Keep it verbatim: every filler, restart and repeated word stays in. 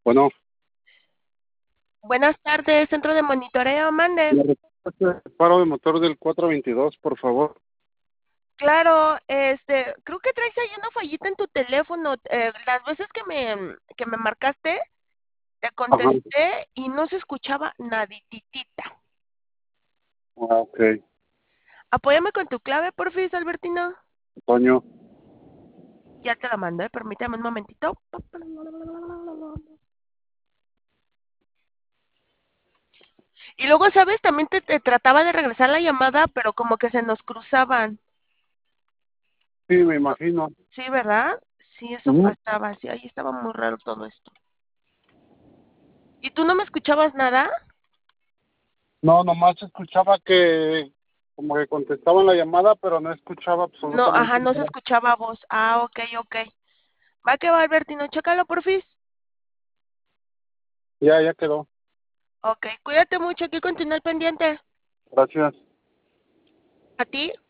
Bueno, Buenas tardes, centro de monitoreo, mande. ¿me reporta el paro de motor del cuatro veintidós, por favor? Claro, este, creo que traes ahí una fallita en tu teléfono. Eh, las veces que me, que me marcaste, te Ajá. contesté y no se escuchaba nadititita. Ah, ok. Apóyame con tu clave, porfis, Albertino. Toño. Ya te la mandé, permítame un momentito. Y luego, ¿sabes? También te, te trataba de regresar la llamada, pero como que se nos cruzaban. Sí, me imagino. Sí, ¿verdad? Sí, eso Ujú. pasaba. Sí, ahí estaba muy raro todo esto. ¿Y tú no me escuchabas nada? No, nomás escuchaba que como que contestaban la llamada, pero no escuchaba No, ajá, absolutamente no se nada. escuchaba voz. Ah, ok, ok. Va que va, Albertino, chécalo, porfis. Ya, ya quedó. Ok, cuídate mucho, aquí continúa el pendiente. Gracias. ¿A ti?